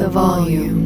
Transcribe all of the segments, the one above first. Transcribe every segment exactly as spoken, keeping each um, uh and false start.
the volume.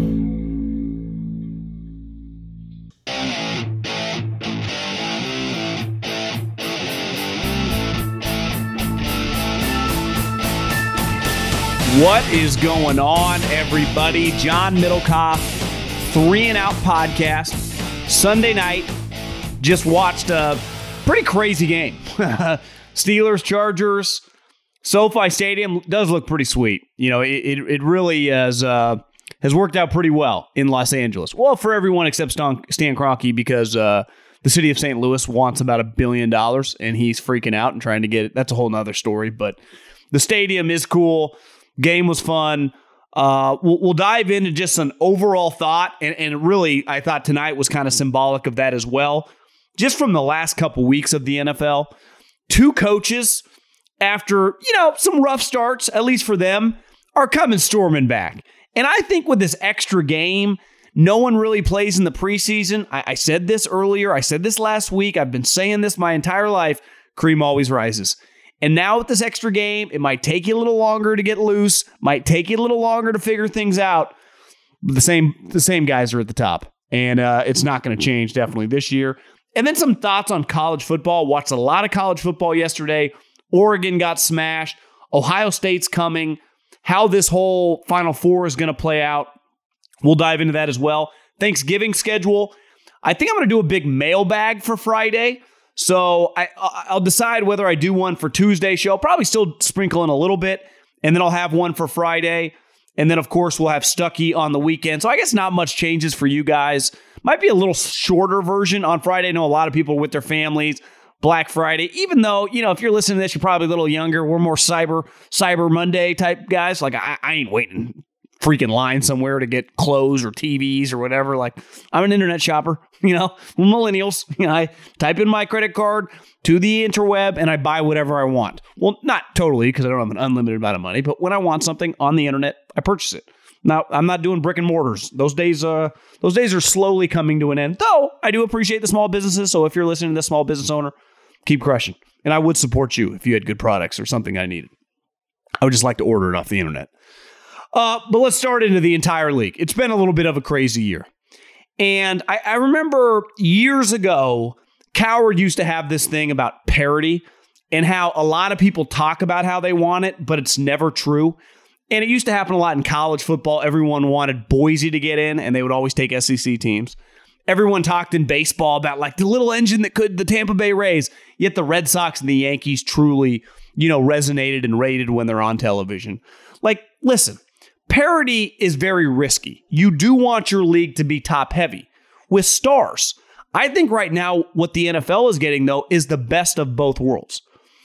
What is going on, everybody? John Middlecoff, Three and Out Podcast. Sunday night, just watched a pretty crazy game. Steelers, Chargers, SoFi Stadium does look pretty sweet. You know, it it, it really has uh, has worked out pretty well in Los Angeles. Well, for everyone except Stan, Stan Kroenke, because uh, the city of Saint Louis wants about a billion dollars, and he's freaking out and trying to get it. That's a whole nother story, but the stadium is cool. Game was fun. Uh, we'll, we'll dive into just an overall thought, and, and really, I thought tonight was kind of symbolic of that as well. Just from the last couple weeks of the N F L, two coaches, after, you know, some rough starts, at least for them, are coming storming back. And I think with this extra game, no one really plays in the preseason. I, I said this earlier. I said this last week. I've been saying this my entire life. Cream always rises. And now with this extra game, it might take you a little longer to get loose, might take you a little longer to figure things out. But the same the same guys are at the top, and uh, it's not going to change definitely this year. And then some thoughts on college football. Watched a lot of college football yesterday. Oregon got smashed. Ohio State's coming. How this whole Final Four is going to play out. We'll dive into that as well. Thanksgiving schedule. I think I'm going to do a big mailbag for Friday. So I, I'll decide whether I do one for Tuesday show. I'll probably still sprinkle in a little bit, and then I'll have one for Friday. And then, of course, we'll have Stuckey on the weekend. So I guess not much changes for you guys. Might be a little shorter version on Friday. I know a lot of people are with their families. Black Friday, even though, you know, if you're listening to this, you're probably a little younger. We're more cyber, cyber Monday type guys. Like, I, I ain't waiting freaking line somewhere to get clothes or T Vs or whatever. Like, I'm an internet shopper, you know, millennials. You know, I type in my credit card to the interweb and I buy whatever I want. Well, not totally, because I don't have an unlimited amount of money, but when I want something on the internet, I purchase it. Now, I'm not doing brick and mortars. Those days, uh, those days are slowly coming to an end. Though I do appreciate the small businesses. So if you're listening to this small business owner, keep crushing. And I would support you if you had good products or something I needed. I would just like to order it off the internet. Uh, but let's start into the entire league. It's been a little bit of a crazy year. And I, I remember years ago, Coward used to have this thing about parity and how a lot of people talk about how they want it, but it's never true. And it used to happen a lot in college football. Everyone wanted Boise to get in, and they would always take S E C teams. Everyone talked in baseball about like the little engine that could the Tampa Bay Rays, yet the Red Sox and the Yankees truly, you know, resonated and rated when they're on television. Like, listen. Parity is very risky. You do want your league to be top heavy with stars. I think right now what the N F L is getting, though, is the best of both worlds.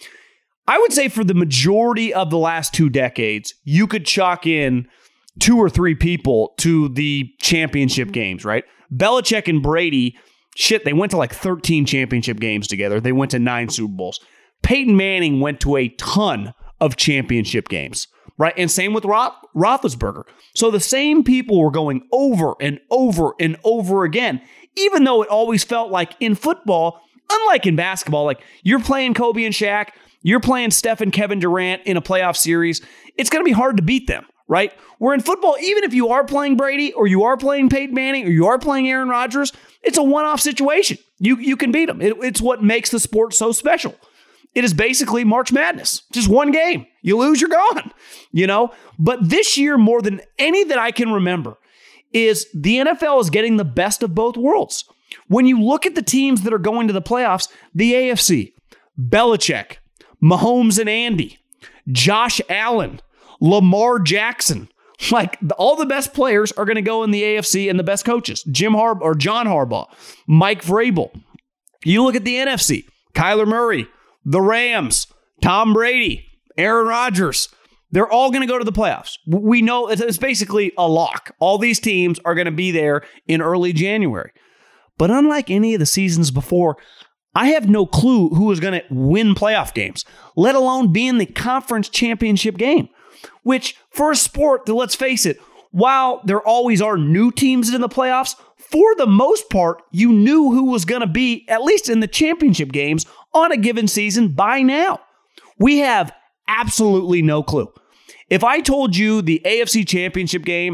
I would say for the majority of the last two decades, you could chalk in two or three people to the championship games, right? Belichick and Brady, shit, they went to like thirteen championship games together. They went to nine Super Bowls. Peyton Manning went to a ton of championship games. Right. And same with Roth- Roethlisberger. So the same people were going over and over and over again, even though it always felt like in football, unlike in basketball, like you're playing Kobe and Shaq, you're playing Steph and Kevin Durant in a playoff series. It's going to be hard to beat them. Right. Where in football, even if you are playing Brady or you are playing Peyton Manning or you are playing Aaron Rodgers, it's a one-off situation. You, you can beat them. It, it's what makes the sport so special. It is basically March Madness. Just one game. You lose, you're gone. You know? But this year, more than any that I can remember, is the N F L is getting the best of both worlds. When you look at the teams that are going to the playoffs, the A F C, Belichick, Mahomes and Andy, Josh Allen, Lamar Jackson, like all the best players are going to go in the A F C and the best coaches. Jim Harbaugh or John Harbaugh, Mike Vrabel. You look at the N F C, Kyler Murray, the Rams, Tom Brady, Aaron Rodgers, they're all going to go to the playoffs. We know it's basically a lock. All these teams are going to be there in early January. But unlike any of the seasons before, I have no clue who is going to win playoff games, let alone be in the conference championship game, which for a sport that, let's face it, while there always are new teams in the playoffs, for the most part, you knew who was going to be, at least in the championship games, on a given season by now. We have absolutely no clue. If I told you the A F C Championship game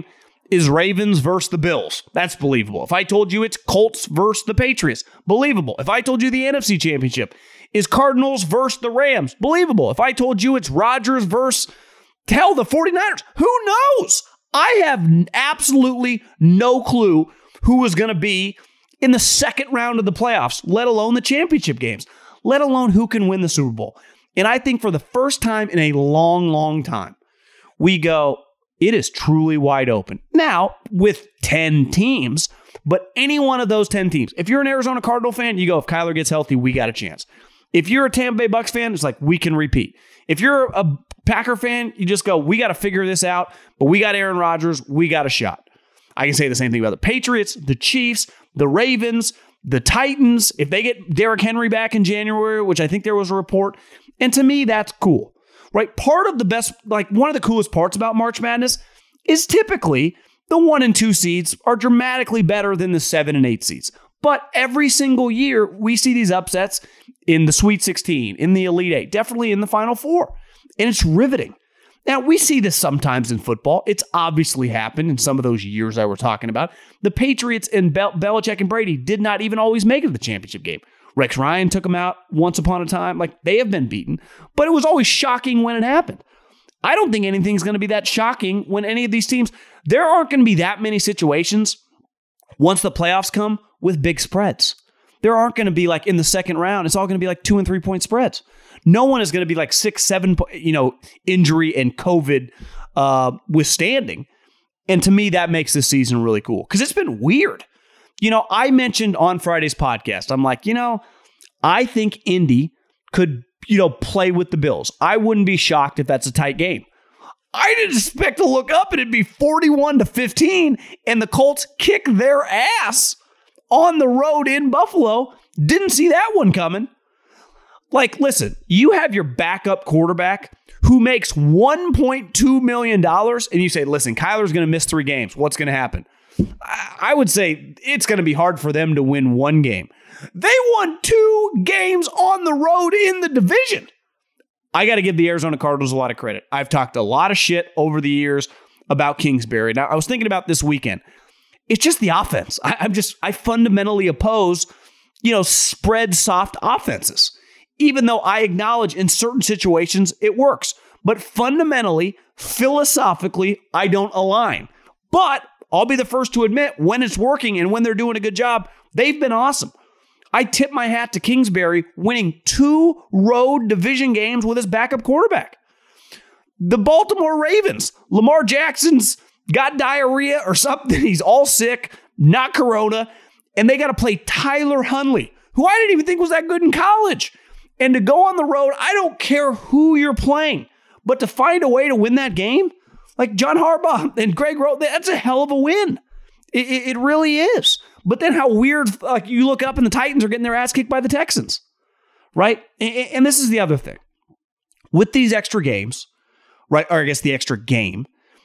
is Ravens versus the Bills. That's believable. If I told you it's Colts versus the Patriots, believable. If I told you the N F C Championship is Cardinals versus the Rams, believable. If I told you it's Rodgers versus, hell, the 49ers, who knows? I have absolutely no clue who is going to be in the second round of the playoffs, let alone the championship games, let alone who can win the Super Bowl. And I think for the first time in a long, long time, we go, it is truly wide open. Now, with ten teams, but any one of those ten teams, if you're an Arizona Cardinal fan, you go, if Kyler gets healthy, we got a chance. If you're a Tampa Bay Bucks fan, it's like, we can repeat. If you're a Packer fan, you just go, we got to figure this out, but we got Aaron Rodgers, we got a shot. I can say the same thing about the Patriots, the Chiefs, the Ravens, the Titans. If they get Derrick Henry back in January, which I think there was a report, and to me, that's cool. Right? Part of the best, like one of the coolest parts about March Madness is typically the one and two seeds are dramatically better than the seven and eight seeds. But every single year, we see these upsets in the Sweet sixteen, in the Elite Eight, definitely in the Final Four. And it's riveting. Now, we see this sometimes in football. It's obviously happened in some of those years I were talking about. The Patriots and Bel- Belichick and Brady did not even always make it to the championship game. Rex Ryan took them out once upon a time. Like, they have been beaten. But it was always shocking when it happened. I don't think anything's going to be that shocking when any of these teams, there aren't going to be that many situations once the playoffs come with big spreads. There aren't going to be like in the second round, it's all going to be like two and three point spreads. No one is going to be like six, seven, you know, injury and COVID uh, withstanding. And to me, that makes this season really cool because it's been weird. You know, I mentioned on Friday's podcast, I'm like, you know, I think Indy could, you know, play with the Bills. I wouldn't be shocked if that's a tight game. I didn't expect to look up and it'd be forty-one to fifteen and the Colts kick their ass on the road in Buffalo. Didn't see that one coming. Like, listen, you have your backup quarterback who makes one point two million dollars and you say, listen, Kyler's going to miss three games. What's going to happen? I would say it's going to be hard for them to win one game. They won two games on the road in the division. I got to give the Arizona Cardinals a lot of credit. I've talked a lot of shit over the years about Kingsbury. Now, I was thinking about this weekend. It's just the offense. I, I'm just, I fundamentally oppose, you know, spread soft offenses. Even though I acknowledge in certain situations it works. But fundamentally, philosophically, I don't align. But I'll be the first to admit when it's working and when they're doing a good job, they've been awesome. I tip my hat to Kingsbury winning two road division games with his backup quarterback. The Baltimore Ravens, Lamar Jackson's got diarrhea or something. He's all sick, not corona. And they got to play Tyler Huntley, who I didn't even think was that good in college. And to go on the road, I don't care who you're playing, but to find a way to win that game, like John Harbaugh and Greg Rowe, that's a hell of a win. It, it, it really is. But then how weird, like you look up and the Titans are getting their ass kicked by the Texans, right? And, and this is the other thing. With these extra games, right, or I guess the extra game,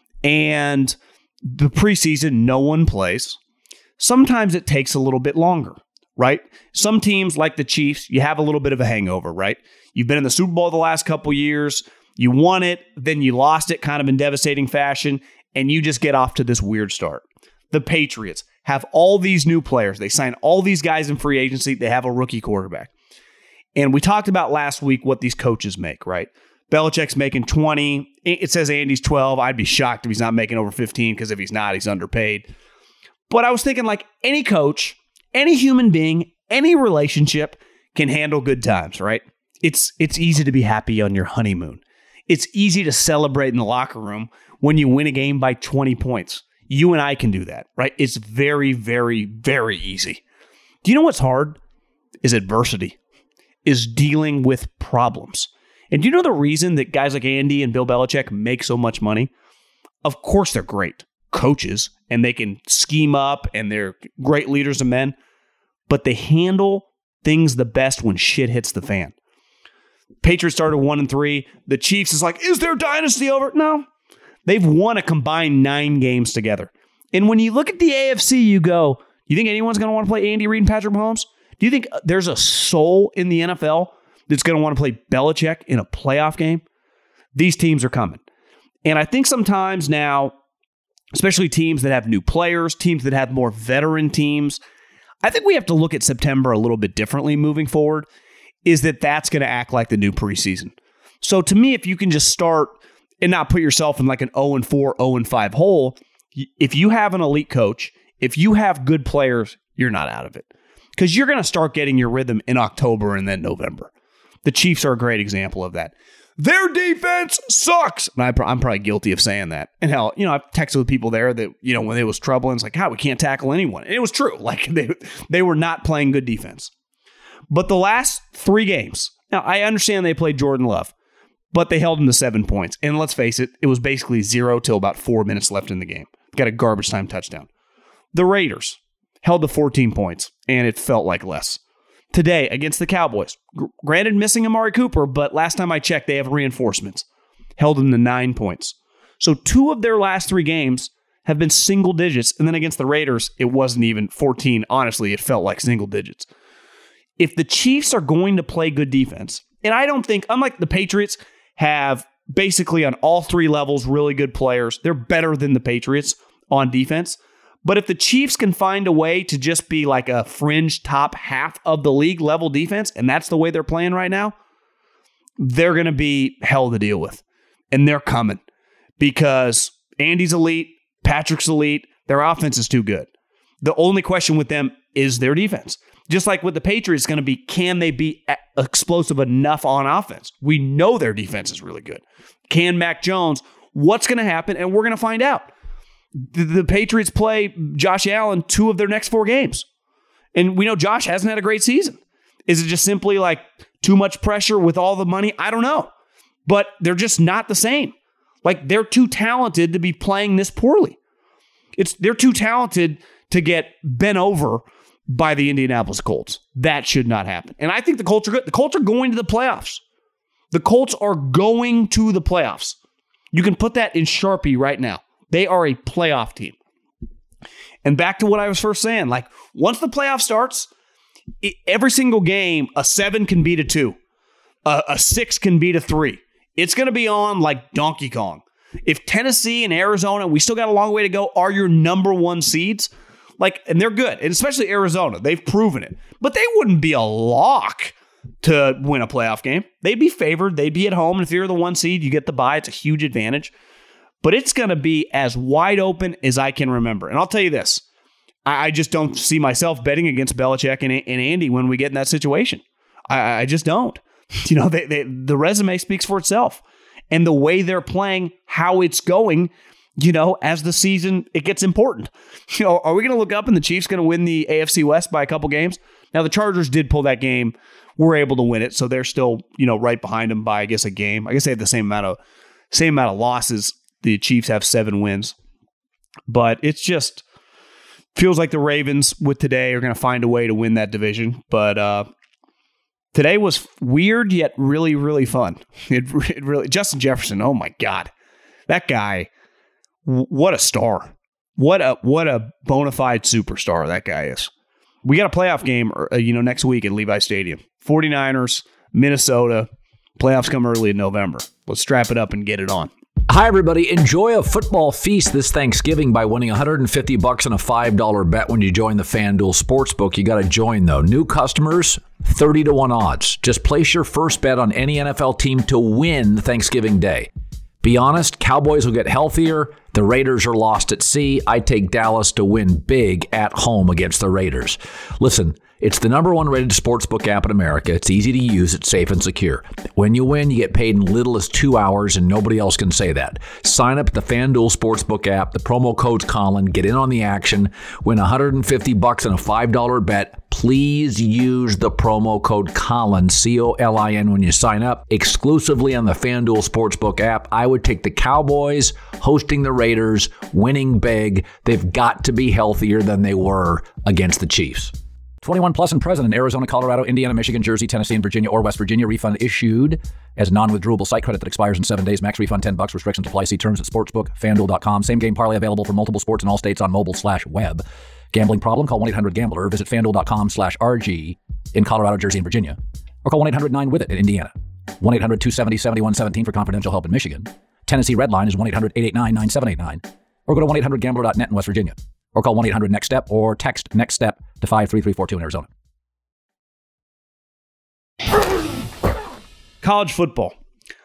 and the preseason, no one plays, sometimes it takes a little bit longer, right? Some teams like the Chiefs, you have a little bit of a hangover, right? You've been in the Super Bowl the last couple years, you won it, then you lost it kind of in devastating fashion, and you just get off to this weird start. The Patriots have all these new players. They sign all these guys in free agency. They have a rookie quarterback. And we talked about last week what these coaches make, right? Belichick's making twenty. It says Andy's twelve. I'd be shocked if he's not making over fifteen because if he's not, he's underpaid. But I was thinking like any coach, any human being, any relationship can handle good times, right? It's it's easy to be happy on your honeymoon. It's easy to celebrate in the locker room when you win a game by twenty points. You and I can do that, right? It's very, very, very easy. Do you know what's hard? Is adversity, is dealing with problems. And do you know the reason that guys like Andy and Bill Belichick make so much money? Of course they're great coaches and they can scheme up and they're great leaders of men, but they handle things the best when shit hits the fan. Patriots started one and three. The Chiefs is like, is their dynasty over? No. They've won a combined nine games together. And when you look at the A F C, you go, you think anyone's going to want to play Andy Reid and Patrick Mahomes? Do you think there's a soul in the N F L that's going to want to play Belichick in a playoff game? These teams are coming. And I think sometimes now especially teams that have new players, teams that have more veteran teams. I think we have to look at September a little bit differently moving forward, is that that's going to act like the new preseason. So to me, if you can just start and not put yourself in like an oh and four, oh and five hole, if you have an elite coach, if you have good players, you're not out of it. Because you're going to start getting your rhythm in October and then November. The Chiefs are a great example of that. Their defense sucks. And I, I'm probably guilty of saying that. And hell, you know, I've texted with people there that, you know, when it was trouble, and it's like, how, we can't tackle anyone. And it was true. Like, they, they were not playing good defense. But the last three games, now I understand they played Jordan Love, but they held him to seven points. And let's face it, it was basically zero till about four minutes left in the game. Got a garbage time touchdown. The Raiders held to fourteen points, and it felt like less. Today, against the Cowboys, gr- granted missing Amari Cooper, but last time I checked, they have reinforcements. Held them to nine points. So two of their last three games have been single digits, and then against the Raiders, it wasn't even fourteen. Honestly, it felt like single digits. If the Chiefs are going to play good defense, and I don't think, unlike the Patriots, have basically on all three levels really good players. They're better than the Patriots on defense. But if the Chiefs can find a way to just be like a fringe top half of the league level defense, and that's the way they're playing right now, they're going to be hell to deal with. And they're coming because Andy's elite, Patrick's elite, their offense is too good. The only question with them is their defense. Just like with the Patriots, it's going to be, can they be explosive enough on offense? We know their defense is really good. Can Mac Jones? What's going to happen? And we're going to find out. The, the Patriots play Josh Allen two of their next four games. And we know Josh hasn't had a great season. Is it just simply like too much pressure with all the money? I don't know. But they're just not the same. Like, they're too talented to be playing this poorly. It's They're too talented to get bent over by the Indianapolis Colts. That should not happen. And I think the Colts are good. The Colts are going to the playoffs. The Colts are going to the playoffs. You can put that in Sharpie right now. They are a playoff team. And back to what I was first saying, like, once the playoff starts, it, every single game, a seven can beat a two. A, a six can beat a three. It's going to be on like Donkey Kong. If Tennessee and Arizona, we still got a long way to go, are your number one seeds, like, and they're good, and especially Arizona, they've proven it. But they wouldn't be a lock to win a playoff game. They'd be favored. They'd be at home. And if you're the one seed, you get the bye. It's a huge advantage. But it's going to be as wide open as I can remember. And I'll tell you this. I, I just don't see myself betting against Belichick and, and Andy when we get in that situation. I, I just don't. You know, they, they, the resume speaks for itself. And the way they're playing, how it's going, you know, as the season, it gets important. You know, are we going to look up and the Chiefs going to win the A F C West by a couple games? Now, the Chargers did pull that game. We're able to win it. So they're still, you know, right behind them by, I guess, a game. I guess they have the same amount of same amount of losses. The Chiefs have seven wins. But it's just feels like the Ravens with today are going to find a way to win that division. But uh, today was weird yet really, really fun. It, it really Justin Jefferson, oh my God. That guy, what a star. What a what a bona fide superstar that guy is. We got a playoff game uh, you know, next week at Levi Stadium. forty-niners, Minnesota. Playoffs come early in November. Let's strap it up and get it on. Hi, everybody. Enjoy a football feast this Thanksgiving by winning one hundred fifty bucks on a five dollar bet when you join the FanDuel Sportsbook. You got to join, though. New customers, thirty to one odds. Just place your first bet on any N F L team to win Thanksgiving Day. Be honest, Cowboys will get healthier. The Raiders are lost at sea. I take Dallas to win big at home against the Raiders. Listen, it's the number one rated sportsbook app in America. It's easy to use. It's safe and secure. When you win, you get paid in little as two hours, and nobody else can say that. Sign up at the FanDuel Sportsbook app. The promo code's Colin. Get in on the action. Win one hundred fifty bucks on a five dollar bet. Please use the promo code Colin, C O L I N, when you sign up. Exclusively on the FanDuel Sportsbook app. I would take the Cowboys hosting the Raiders, winning big. They've got to be healthier than they were against the Chiefs. twenty-one plus and present in Arizona, Colorado, Indiana, Michigan, Jersey, Tennessee, and Virginia or West Virginia. Refund issued as non-withdrawable site credit that expires in seven days. Max refund ten bucks. Restrictions apply. See terms at sportsbook fanduel dot com. Same game parlay available for multiple sports in all states on mobile slash web. Gambling problem? Call one eight hundred gambler. Visit fanduel dot com slash R G in Colorado, Jersey, and Virginia. Or call one eight hundred nine with it in Indiana. one eight hundred two seven zero seven one one seven for confidential help in Michigan. Tennessee Red Line is one eight hundred eight eight nine nine seven eight nine. or go to one eight hundred gambler dot net in West Virginia, or call one eight hundred next step or text NEXTSTEP to five three three four two in Arizona. College football.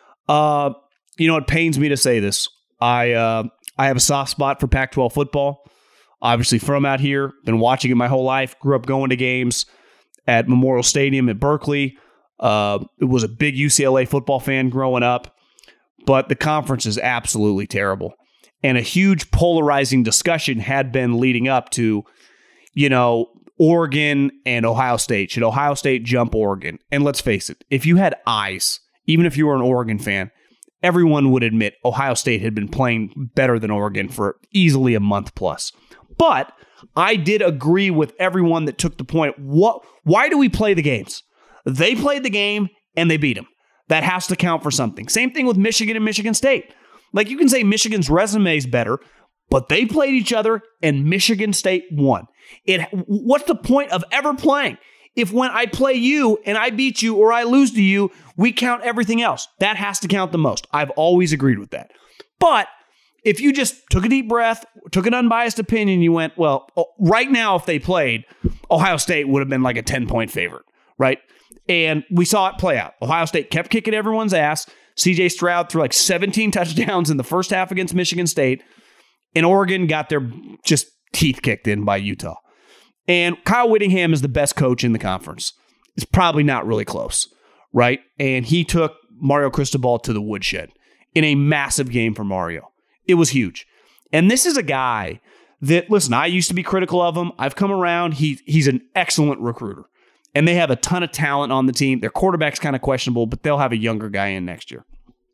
Uh, you know, it pains me to say this. I uh, I have a soft spot for Pac twelve football. Obviously from out here, been watching it my whole life, grew up going to games at Memorial Stadium at Berkeley. Uh, it was a big U C L A football fan growing up, but the conference is absolutely terrible. And a huge polarizing discussion had been leading up to, you know, Oregon and Ohio State. Should Ohio State jump Oregon? And let's face it, if you had eyes, even if you were an Oregon fan, everyone would admit Ohio State had been playing better than Oregon for easily a month plus. But I did agree with everyone that took the point. What? Why do we play the games? They played the game and they beat them. That has to count for something. Same thing with Michigan and Michigan State. Like, you can say Michigan's resume is better, but they played each other and Michigan State won. It. What's the point of ever playing if when I play you and I beat you or I lose to you, we count everything else? That has to count the most. I've always agreed with that. But if you just took a deep breath, took an unbiased opinion, you went, well, right now if they played, Ohio State would have been like a ten-point favorite, right? And we saw it play out. Ohio State kept kicking everyone's ass. C J Stroud threw like seventeen touchdowns in the first half against Michigan State. And Oregon got their just teeth kicked in by Utah. And Kyle Whittingham is the best coach in the conference. It's probably not really close, right? And he took Mario Cristobal to the woodshed in a massive game for Mario. It was huge. And this is a guy that, listen, I used to be critical of him. I've come around. He, he's an excellent recruiter. And they have a ton of talent on the team. Their quarterback's kind of questionable, but they'll have a younger guy in next year.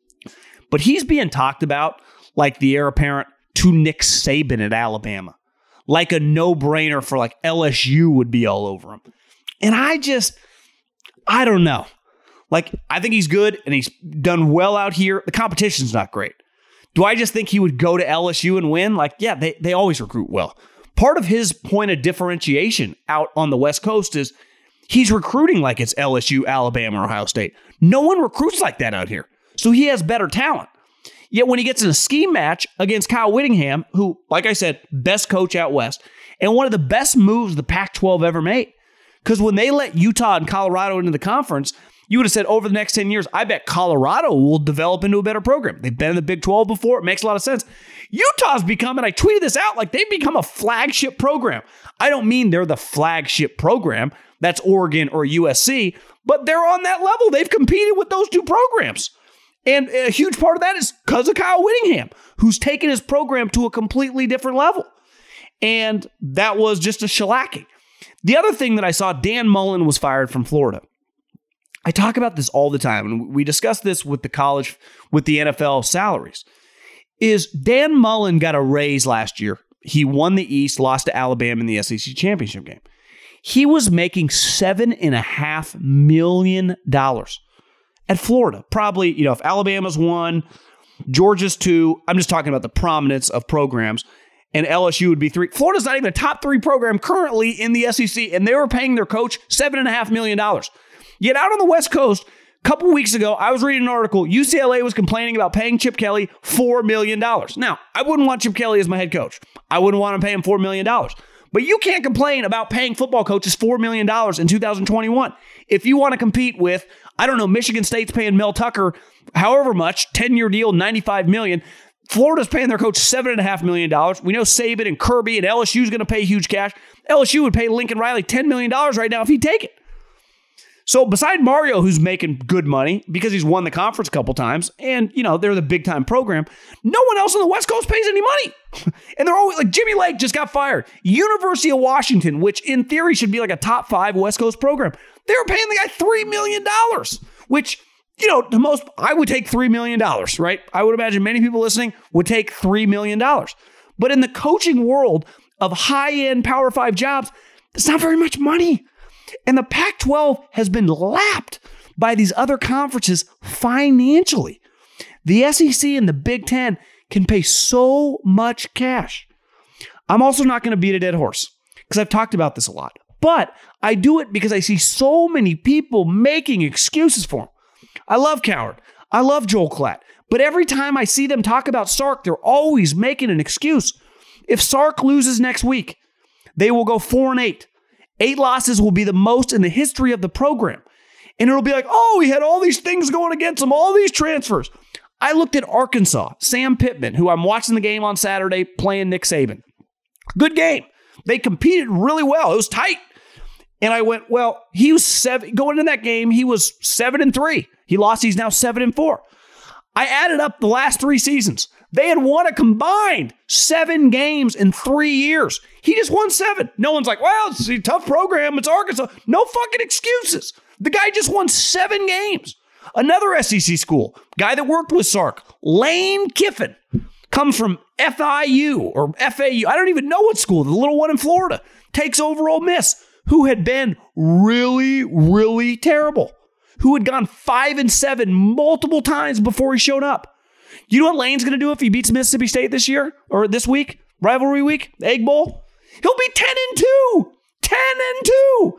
But he's being talked about like the heir apparent to Nick Saban at Alabama. Like a no-brainer for like L S U would be all over him. And I just, I don't know. Like, I think he's good and he's done well out here. The competition's not great. Do I just think he would go to L S U and win? Like, yeah, they, they always recruit well. Part of his point of differentiation out on the West Coast is he's recruiting like it's L S U, Alabama, or Ohio State. No one recruits like that out here. So he has better talent. Yet when he gets in a scheme match against Kyle Whittingham, who, like I said, best coach out West, and one of the best moves the Pac twelve ever made. Because when they let Utah and Colorado into the conference, you would have said over the next ten years, I bet Colorado will develop into a better program. They've been in the Big twelve before. It makes a lot of sense. Utah's become, and I tweeted this out, like they've become a flagship program. I don't mean they're the flagship program. That's Oregon or U S C, but they're on that level. They've competed with those two programs. And a huge part of that is because of Kyle Whittingham, who's taken his program to a completely different level. And that was just a shellacking. The other thing that I saw, Dan Mullen was fired from Florida. I talk about this all the time, and we discussed this with the college, with the N F L salaries, is Dan Mullen got a raise last year. He won the East, lost to Alabama in the S E C championship game. He was making seven and a half million dollars at Florida. Probably, you know, if Alabama's one, Georgia's two, I'm just talking about the prominence of programs, and L S U would be three. Florida's not even a top three program currently in the S E C, and they were paying their coach seven and a half million dollars. Yet out on the West Coast, a couple weeks ago, I was reading an article, U C L A was complaining about paying Chip Kelly four million dollars. Now, I wouldn't want Chip Kelly as my head coach. I wouldn't want to pay him four million dollars. But you can't complain about paying football coaches four million dollars in two thousand twenty-one. If you want to compete with, I don't know, Michigan State's paying Mel Tucker however much, ten-year deal, ninety-five million dollars. Florida's paying their coach seven point five million dollars. We know Saban and Kirby and L S U's going to pay huge cash. L S U would pay Lincoln Riley ten million dollars right now if he'd take it. So beside Mario, who's making good money because he's won the conference a couple times, and, you know, they're the big-time program, no one else on the West Coast pays any money. And they're always like, Jimmy Lake just got fired. University of Washington, which in theory should be like a top five West Coast program, they were paying the guy three million dollars, which, you know, the most, I would take three million dollars, right? I would imagine many people listening would take three million dollars. But in the coaching world of high-end Power Five jobs, that's not very much money. And the Pac twelve has been lapped by these other conferences financially. The S E C and the Big Ten can pay so much cash. I'm also not going to beat a dead horse because I've talked about this a lot. But I do it because I see so many people making excuses for him. I love Coward. I love Joel Klatt. But every time I see them talk about Sark, they're always making an excuse. If Sark loses next week, they will go four and eight. Eight losses will be the most in the history of the program. And it'll be like, oh, he had all these things going against him, all these transfers. I looked at Arkansas, Sam Pittman, who I'm watching the game on Saturday playing Nick Saban. Good game. They competed really well. It was tight. And I went, well, he was seven going into that game. He was seven and three. He lost. He's now seven and four. I added up the last three seasons. They had won a combined seven games in three years. He just won seven. No one's like, well, it's a tough program. It's Arkansas. No fucking excuses. The guy just won seven games. Another S E C school, guy that worked with Sark, Lane Kiffin, comes from F I U or F A U. I don't even know what school, the little one in Florida, takes over Ole Miss, who had been really, really terrible, who had gone five and seven multiple times before he showed up. You know what Lane's going to do if he beats Mississippi State this year or this week, rivalry week, Egg Bowl? He'll be ten and two. ten and two.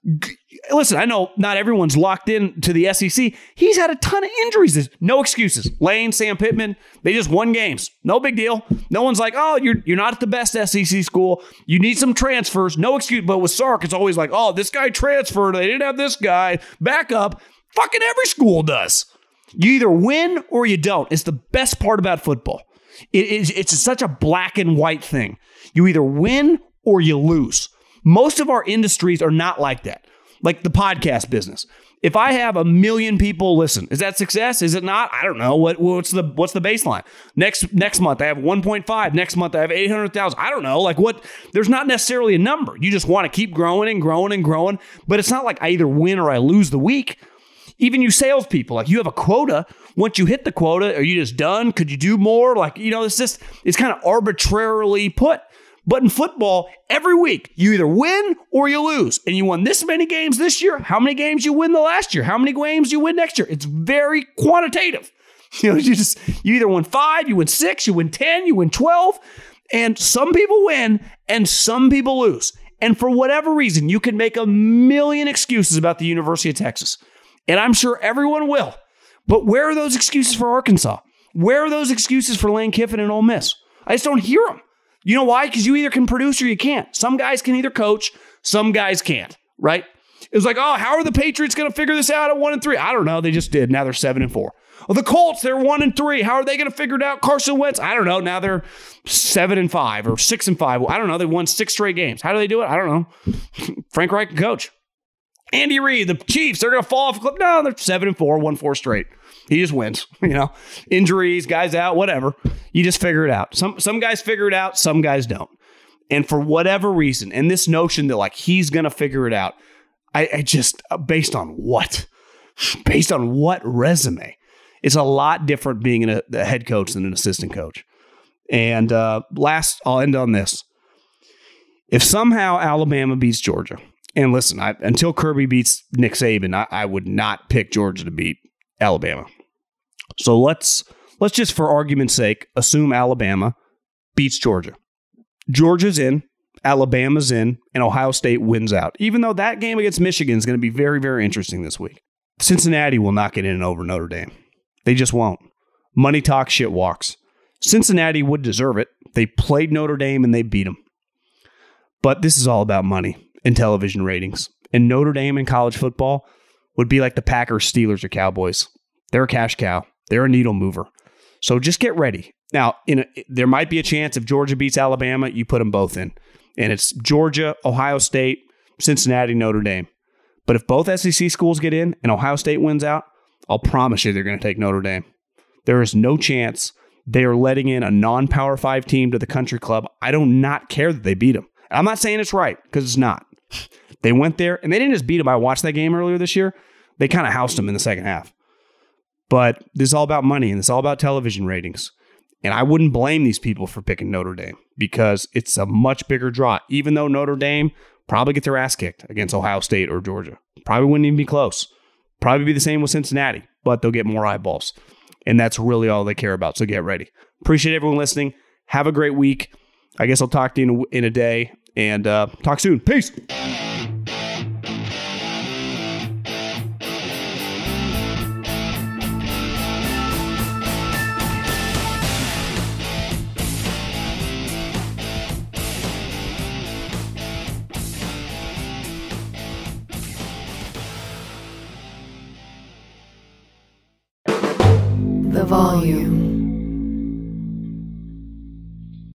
Listen, I know not everyone's locked in to the S E C. He's had a ton of injuries. No excuses. Lane, Sam Pittman, they just won games. No big deal. No one's like, oh, you're you're not at the best S E C school. You need some transfers. No excuse. But with Sark, it's always like, oh, this guy transferred. They didn't have this guy. Back up. Fucking every school does. You either win or you don't. It's the best part about football. It is, it's such a black and white thing. You either win or you lose. Most of our industries are not like that. Like the podcast business. If I have a million people listen, is that success? Is it not? I don't know. What, what's the what's the baseline? Next next month I have one point five. Next month I have eight hundred thousand. I don't know. Like what? There's not necessarily a number. You just want to keep growing and growing and growing. But it's not like I either win or I lose the week. Even you salespeople, like you have a quota. Once you hit the quota, are you just done? Could you do more? Like, you know, it's just, it's kind of arbitrarily put. But in football, every week, you either win or you lose. And you won this many games this year. How many games you win the last year? How many games you win next year? It's very quantitative. You know, you just, you either win five, you win six, you win ten, you win twelve. And some people win and some people lose. And for whatever reason, you can make a million excuses about the University of Texas. And I'm sure everyone will. But where are those excuses for Arkansas? Where are those excuses for Lane Kiffin and Ole Miss? I just don't hear them. You know why? Because you either can produce or you can't. Some guys can either coach, some guys can't, right? It was like, oh, how are the Patriots going to figure this out at one and three? I don't know. They just did. Now they're seven and four. Oh, the Colts, they're one and three. How are they going to figure it out? Carson Wentz, I don't know. Now they're seven and five or six and five. I don't know. They won six straight games. How do they do it? I don't know. Frank Reich can coach. Andy Reid, the Chiefs, they're going to fall off a cliff. No, they're seven and four, won four straight. He just wins, you know, injuries, guys out, whatever. You just figure it out. Some some guys figure it out, some guys don't. And for whatever reason, and this notion that like he's going to figure it out, I, I just, based on what? Based on what resume? It's a lot different being a, a head coach than an assistant coach. And uh, last, I'll end on this. If somehow Alabama beats Georgia, and listen, I, until Kirby beats Nick Saban, I, I would not pick Georgia to beat Alabama. So let's let's just, for argument's sake, assume Alabama beats Georgia. Georgia's in, Alabama's in, and Ohio State wins out. Even though that game against Michigan is going to be very, very interesting this week. Cincinnati will not get in over Notre Dame. They just won't. Money talks, shit walks. Cincinnati would deserve it. They played Notre Dame and they beat them. But this is all about money and television ratings. And Notre Dame in college football would be like the Packers, Steelers, or Cowboys. They're a cash cow. They're a needle mover. So just get ready. Now, in a, there might be a chance if Georgia beats Alabama, you put them both in. And it's Georgia, Ohio State, Cincinnati, Notre Dame. But if both S E C schools get in and Ohio State wins out, I'll promise you they're going to take Notre Dame. There is no chance they are letting in a non-Power five team to the country club. I do not care that they beat them. I'm not saying it's right, because it's not. They went there, and they didn't just beat them. I watched that game earlier this year. They kind of housed them in the second half. But this is all about money, and it's all about television ratings. And I wouldn't blame these people for picking Notre Dame, because it's a much bigger draw, even though Notre Dame probably get their ass kicked against Ohio State or Georgia. Probably wouldn't even be close. Probably be the same with Cincinnati, but they'll get more eyeballs. And that's really all they care about, so get ready. Appreciate everyone listening. Have a great week. I guess I'll talk to you in a, in a day, and uh, talk soon. Peace. the volume.